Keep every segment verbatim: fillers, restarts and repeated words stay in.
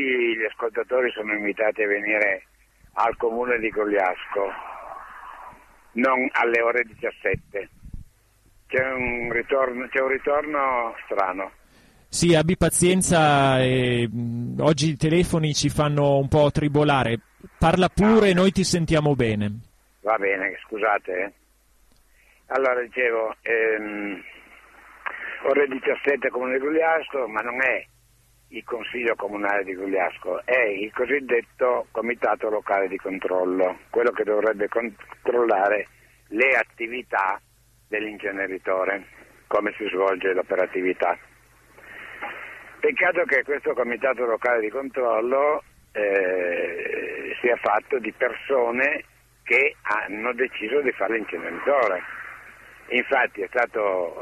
gli ascoltatori sono invitati a venire al comune di Gogliasco, non alle ore diciassette. C'è un ritorno, c'è un ritorno strano. Sì, abbi pazienza, eh, oggi i telefoni ci fanno un po' tribolare. Parla pure, ah, noi ti sentiamo bene. Va bene, scusate. Eh. Allora, dicevo, ehm, ore diciassette Comune di Gogliasco, ma non è il Consiglio Comunale di Gogliasco, è il cosiddetto Comitato Locale di Controllo, quello che dovrebbe controllare le attività dell'inceneritore, come si svolge l'operatività. Peccato che questo Comitato Locale di Controllo eh, sia fatto di persone che hanno deciso di fare l'inceneritore. Infatti è stato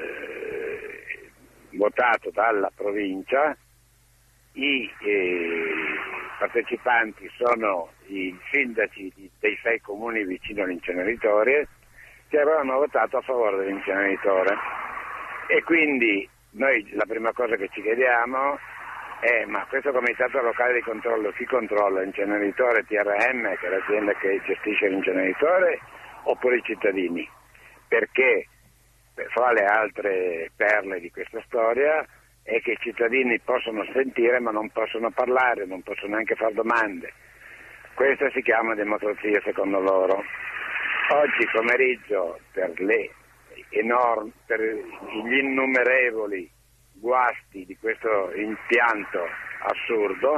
eh, votato dalla provincia, i eh, partecipanti sono i sindaci di, dei sei comuni vicino all'inceneritore che avevano votato a favore dell'inceneritore, e quindi noi la prima cosa che ci chiediamo è: ma questo comitato locale di controllo chi controlla? L'inceneritore T R M, che è l'azienda che gestisce l'inceneritore, oppure i cittadini? Perché fra le altre perle di questa storia è che i cittadini possono sentire ma non possono parlare, non possono neanche fare domande. Questa si chiama democrazia secondo loro. Oggi pomeriggio, per le enormi, per gli innumerevoli guasti di questo impianto assurdo,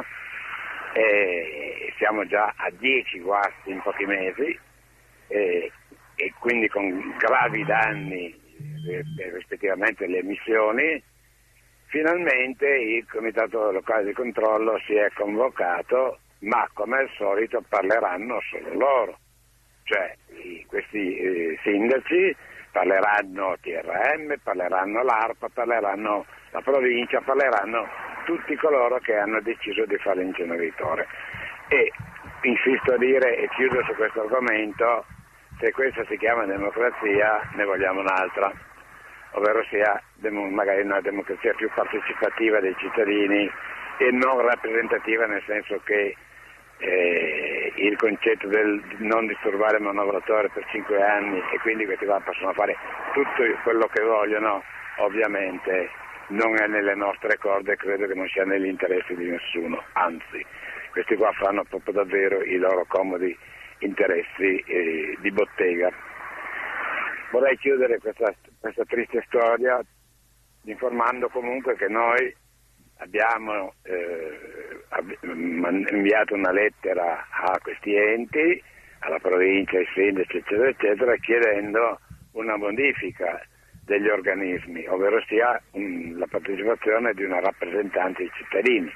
eh, siamo già a dieci guasti in pochi mesi, eh, e quindi con gravi danni eh, rispettivamente le emissioni. Finalmente il Comitato Locale di Controllo si è convocato, ma come al solito parleranno solo loro, cioè i, questi eh, sindaci parleranno T R M, parleranno l'ARPA, parleranno la provincia, parleranno tutti coloro che hanno deciso di fare l'inceneritore. E insisto a dire, e chiudo su questo argomento, se questa si chiama democrazia ne vogliamo un'altra, ovvero sia dem- magari una democrazia più partecipativa dei cittadini e non rappresentativa, nel senso che eh, il concetto del non disturbare il manovratore per cinque anni e quindi questi qua possono fare tutto quello che vogliono, ovviamente non è nelle nostre corde e credo che non sia negli interessi di nessuno, anzi questi qua fanno proprio davvero i loro comodi interessi eh, di bottega. Vorrei chiudere questa, questa triste storia informando comunque che noi abbiamo eh, inviato una lettera a questi enti, alla provincia, ai sindaci, eccetera, eccetera, chiedendo una modifica degli organismi, ovvero sia um, la partecipazione di una rappresentante dei cittadini.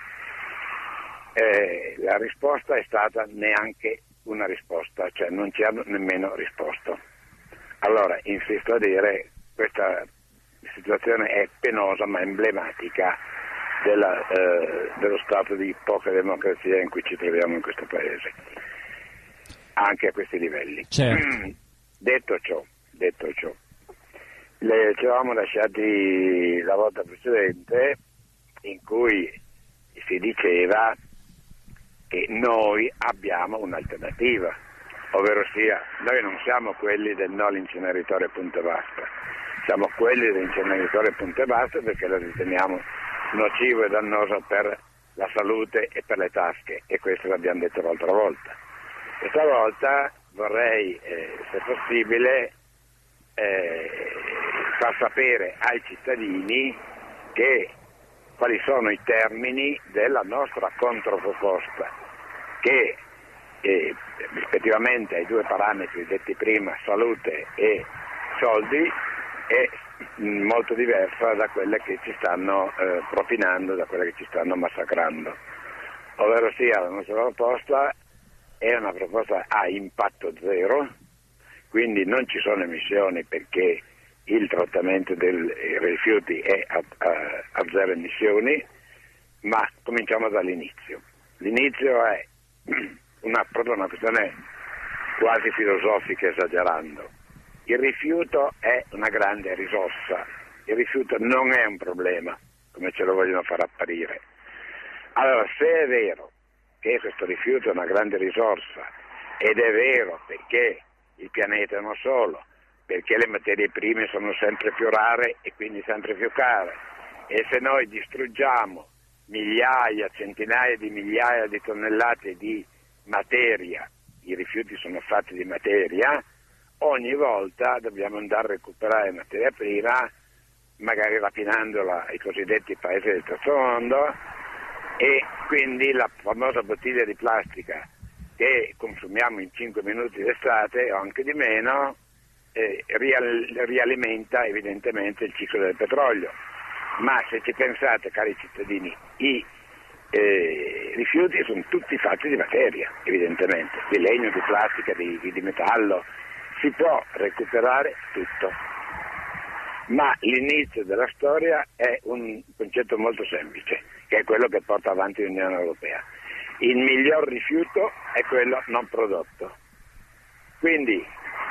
Eh, la risposta è stata neanche una risposta, cioè non ci hanno nemmeno risposto. Allora, insisto a dire, questa situazione è penosa ma emblematica della, eh, dello stato di poca democrazia in cui ci troviamo in questo paese, anche a questi livelli. Certo. Detto ciò, detto ciò, le, ci eravamo lasciati la volta precedente in cui si diceva che noi abbiamo un'alternativa, ovvero sia noi non siamo quelli del no all'inceneritore punto e basta, siamo quelli dell'inceneritore punto e basta perché lo riteniamo nocivo e dannoso per la salute e per le tasche, e questo l'abbiamo detto l'altra volta. Questa volta vorrei, eh, se possibile, eh, far sapere ai cittadini che quali sono i termini della nostra controproposta, che eh, rispettivamente ai due parametri detti prima, salute e soldi, è molto diversa da quelle che ci stanno eh, propinando, da quelle che ci stanno massacrando. Ovvero sia, la nostra proposta è una proposta a impatto zero, quindi non ci sono emissioni perché il trattamento dei rifiuti è a, a, a zero emissioni, ma cominciamo dall'inizio. L'inizio è una, proprio una questione quasi filosofica, esagerando. Il rifiuto è una grande risorsa, il rifiuto non è un problema, come ce lo vogliono far apparire. Allora, se è vero che questo rifiuto è una grande risorsa, ed è vero perché il pianeta è uno solo, perché le materie prime sono sempre più rare e quindi sempre più care, e se noi distruggiamo migliaia, centinaia di migliaia di tonnellate di materia, i rifiuti sono fatti di materia, ogni volta dobbiamo andare a recuperare materia prima, magari rapinandola ai cosiddetti paesi del terzo mondo, e quindi la famosa bottiglia di plastica che consumiamo in cinque minuti d'estate o anche di meno eh, rial- rialimenta evidentemente il ciclo del petrolio. Ma se ci pensate, cari cittadini, i eh, rifiuti sono tutti fatti di materia, evidentemente, di legno, di plastica, di, di metallo, si può recuperare tutto. Ma l'inizio della storia è un concetto molto semplice, che è quello che porta avanti l'Unione Europea. Il miglior rifiuto è quello non prodotto. Quindi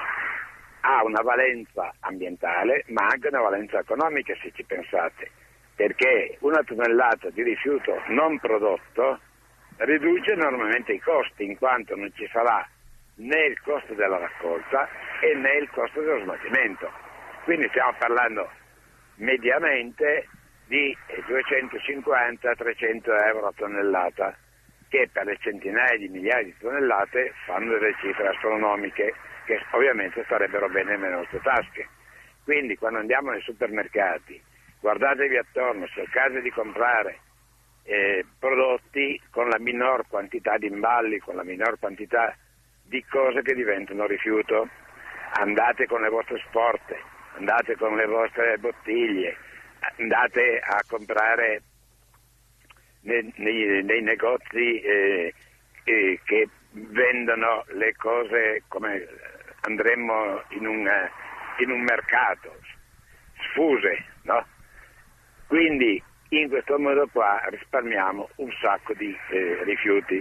ha una valenza ambientale, ma anche una valenza economica, se ci pensate, perché una tonnellata di rifiuto non prodotto riduce enormemente i costi, in quanto non ci sarà né il costo della raccolta e né il costo dello smaltimento. Quindi stiamo parlando mediamente di duecentocinquanta trecento euro a tonnellata, che per le centinaia di migliaia di tonnellate fanno delle cifre astronomiche che ovviamente starebbero bene nelle nostre tasche. Quindi quando andiamo nei supermercati, guardatevi attorno, cercate di comprare eh, prodotti con la minor quantità di imballi, con la minor quantità di cose che diventano rifiuto. Andate con le vostre sporte, andate con le vostre bottiglie, andate a comprare nei, nei, nei negozi eh, eh, che vendono le cose come andremmo in un, in un mercato, sfuse, no? Quindi in questo modo qua risparmiamo un sacco di eh, rifiuti.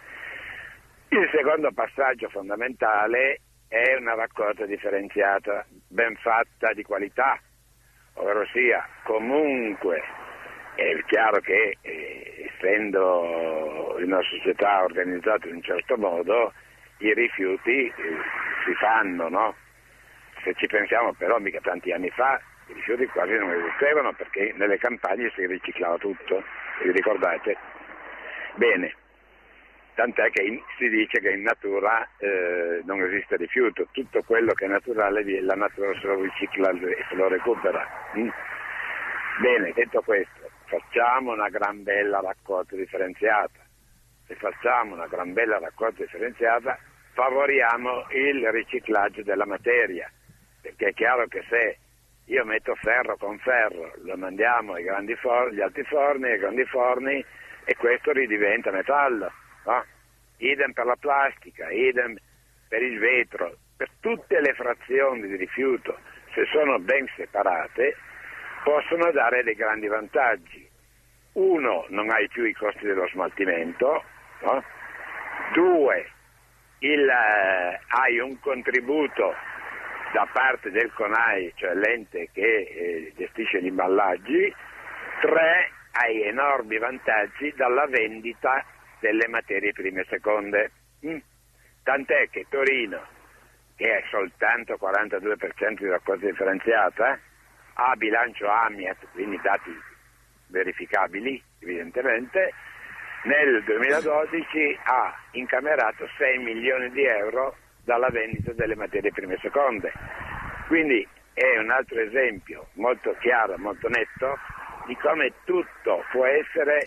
Il secondo passaggio fondamentale è una raccolta differenziata, ben fatta, di qualità, ovvero sia comunque è chiaro che eh, essendo una società organizzata in un certo modo i rifiuti eh, si fanno, no? Se ci pensiamo però mica tanti anni fa i rifiuti quasi non esistevano perché nelle campagne si riciclava tutto, vi ricordate? Bene, tant'è che in, si dice che in natura eh, non esiste rifiuto, tutto quello che è naturale la natura se lo ricicla e se lo recupera. Mm? Bene, detto questo, facciamo una gran bella raccolta differenziata. Se facciamo una gran bella raccolta differenziata, favoriamo il riciclaggio della materia, perché è chiaro che se io metto ferro con ferro, lo mandiamo ai grandi forni, agli alti forni, ai grandi forni, e questo ridiventa metallo, no? Idem per la plastica, idem per il vetro, per tutte le frazioni di rifiuto, se sono ben separate, possono dare dei grandi vantaggi. Uno, non hai più i costi dello smaltimento, no? Due, il, eh, hai un contributo da parte del CONAI, cioè l'ente che eh, gestisce gli imballaggi. Tre, hai enormi vantaggi dalla vendita delle materie prime e seconde. Mm. Tant'è che Torino, che è soltanto quarantadue per cento di raccolta differenziata, eh, ha bilancio AMIAT, quindi dati verificabili evidentemente, nel duemiladodici ha incamerato sei milioni di euro dalla vendita delle materie prime e seconde. Quindi è un altro esempio molto chiaro, molto netto di come tutto può essere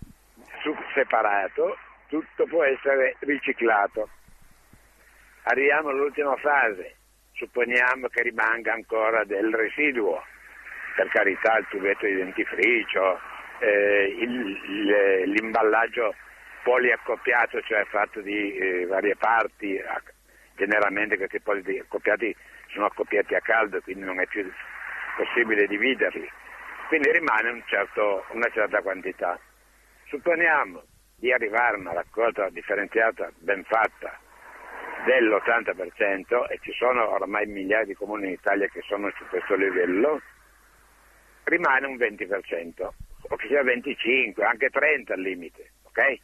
separato, tutto può essere riciclato. Arriviamo all'ultima fase, supponiamo che rimanga ancora del residuo, per carità il tubetto di dentifricio, eh, il, il, l'imballaggio poliaccoppiato, cioè fatto di eh, varie parti, generalmente questi poli accoppiati sono accoppiati a caldo, quindi non è più possibile dividerli, quindi rimane un certo, una certa quantità. Supponiamo di arrivare a una raccolta differenziata ben fatta dell'ottanta per cento, e ci sono ormai migliaia di comuni in Italia che sono su questo livello, rimane un venti per cento. o che sia venticinque, anche trenta al limite, ok?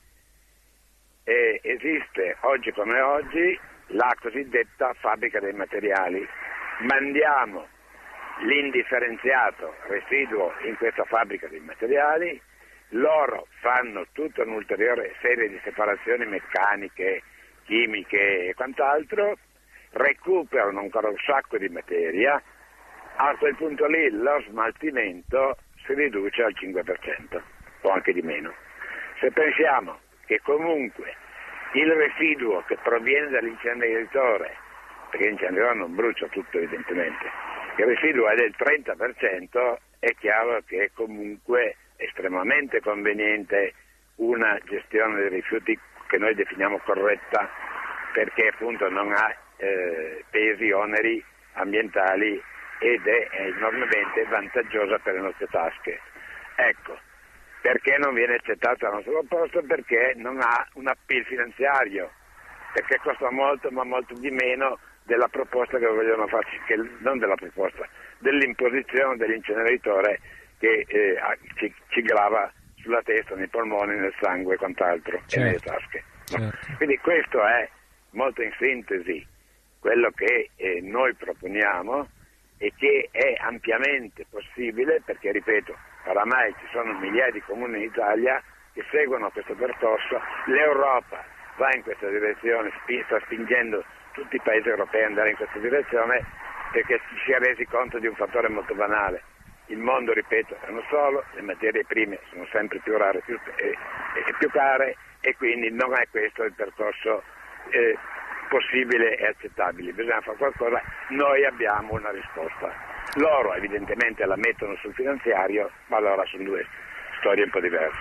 E esiste oggi come oggi la cosiddetta fabbrica dei materiali. Mandiamo l'indifferenziato residuo in questa fabbrica dei materiali, loro fanno tutta un'ulteriore serie di separazioni meccaniche, chimiche e quant'altro, recuperano ancora un sacco di materia, a quel punto lì lo smaltimento si riduce al cinque per cento o anche di meno. Se pensiamo che comunque il residuo che proviene dall'inceneritore, perché l'inceneritore non brucia tutto evidentemente, il residuo è del trenta per cento, è chiaro che è comunque estremamente conveniente una gestione dei rifiuti che noi definiamo corretta, perché appunto non ha eh, pesi, oneri ambientali ed è enormemente vantaggiosa per le nostre tasche. Ecco, perché non viene accettata la nostra proposta? Perché non ha un appeal finanziario, perché costa molto ma molto di meno della proposta che vogliono farci, che, non della proposta, dell'imposizione dell'inceneritore che eh, ci, ci grava sulla testa, nei polmoni, nel sangue e quant'altro, certo, e nelle tasche. No? Certo. Quindi questo è molto in sintesi quello che eh, noi proponiamo e che è ampiamente possibile, perché ripeto, oramai ci sono migliaia di comuni in Italia che seguono questo percorso, l'Europa va in questa direzione, sta spingendo tutti i paesi europei ad andare in questa direzione, perché ci si è resi conto di un fattore molto banale. Il mondo, ripeto, è uno solo, le materie prime sono sempre più rare più, e, e più care, e quindi non è questo il percorso eh, possibile e accettabile. Bisogna fare qualcosa, noi abbiamo una risposta. Loro evidentemente la mettono sul finanziario, ma allora sono due storie un po' diverse.